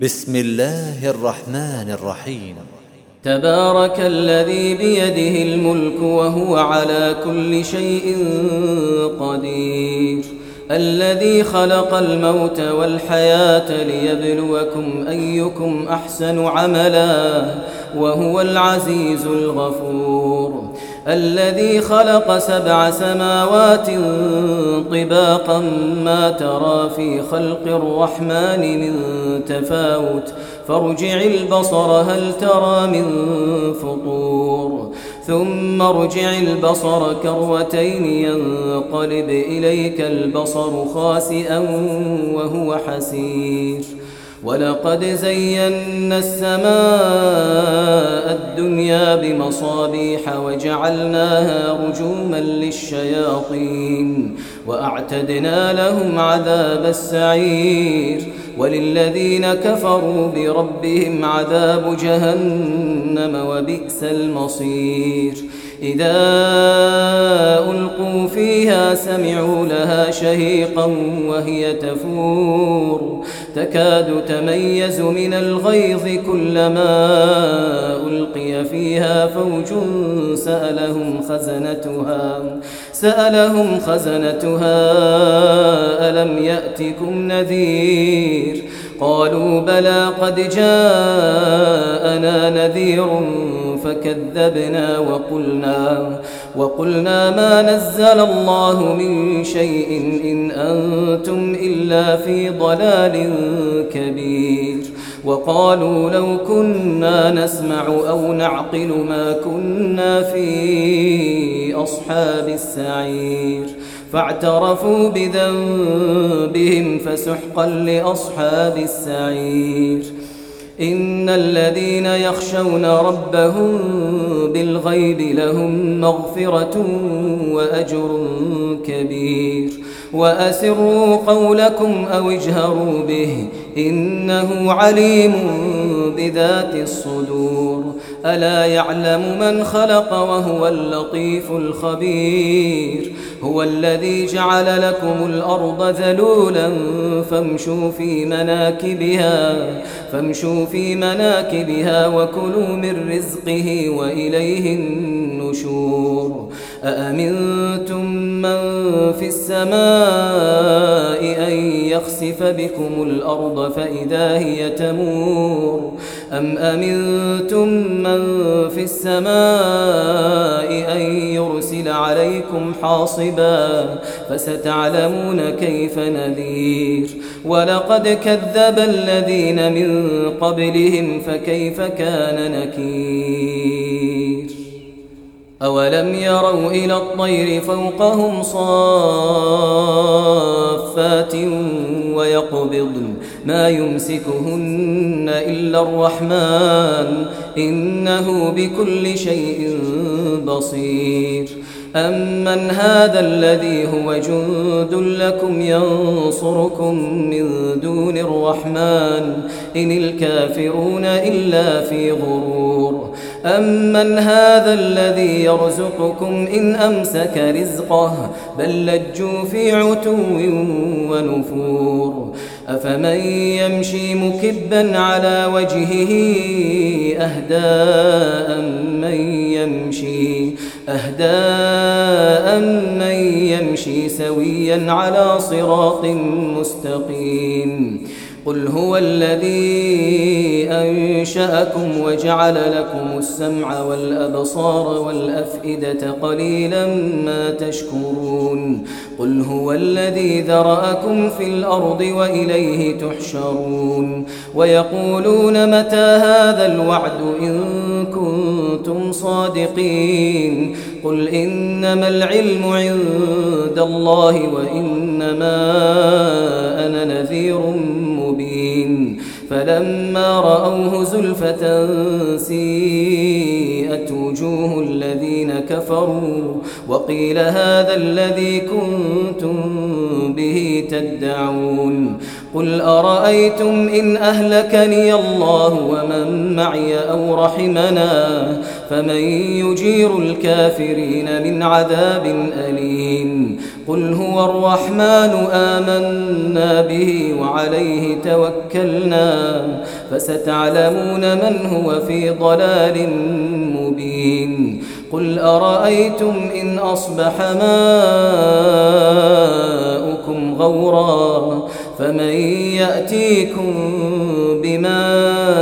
بسم الله الرحمن الرحيم. تبارك الذي بيده الملك وهو على كل شيء قدير، الذي خلق الموت والحياة ليبلوكم أيكم أحسن عملا وهو العزيز الغفور، الذي خلق 7 سماوات طباقا ما ترى في خلق الرحمن من تفاوت فارجع البصر هل ترى من فطور ثم ارجع البصر كرتين ينقلب إليك البصر خاسئا وهو حسير. ولقد زينا السماء الدنيا بمصابيح وجعلناها رجوما للشياطين وأعتدنا لهم عذاب السعير، وللذين كفروا بربهم عذاب جهنم وبئس المصير. إذا ألقوا فيها سمعوا لها شهيقا وهي تفور تكاد تميز من الغيظ كلما ألقي فيها فوج سألهم خزنتها ألم يأتكم نذير؟ قالوا بلى قد جاءنا نذير فكذبنا وقلنا ما نزل الله من شيء إن أنتم إلا في ضلال كبير. وقالوا لو كنا نسمع أو نعقل ما كنا في أصحاب السعير، فاعترفوا بذنبهم فسحقا لأصحاب السعير. إن الذين يخشون ربهم بالغيب لهم مغفرة وأجر كبير. وأسروا قولكم أو اجهروا به إنه عليم بذات الصدور. ألا يعلم من خلق وهو اللطيف الخبير. هو الذي جعل لكم الأرض ذلولا فامشوا في مناكبها وكلوا من رزقه وإليه النشور. أأمنتم من في السماء أن يخسف بكم الأرض فإذا هي تمور أم أمنتم من في السماء أن يرسل عليكم حاصبا فستعلمون كيف نذير. ولقد كذب الذين من قبلهم فكيف كان نكير. أولم يروا إلى الطير فوقهم صافات ويقبضن ما يمسكهن إلا الرحمن إنه بكل شيء بصير. أمن هذا الذي هو جند لكم ينصركم من دون الرحمن إن الكافرون إلا في غرور. أمن هذا الذي يرزقكم إن أمسك رزقه بل لجوا في عتو ونفور. أفمن يمشي مكبا على وجهه أهدى من يمشي سويا على صراط مستقيم. قل هو الذي أنشأكم وجعل لكم السمع والأبصار والأفئدة قليلا ما تشكرون. قل هو الذي ذرأكم في الأرض وإليه تحشرون. ويقولون متى هذا الوعد إن كنتم صادقين. قل إنما العلم عند الله وإنما أنا نذير مبين. فلما رأوه زلفة سيئت وجوه الذين كفروا وقيل هذا الذي كنتم به تدعون. قل أرأيتم إن أهلكني الله ومن معي أو رحمنا فمن يجير الكافرين من عذاب أليم قل هو الرحمن آمنا به وعليه توكلنا فستعلمون من هو في ضلال مبين قل أرأيتم إن أصبح ماؤكم غورا فمن يأتيكم بماء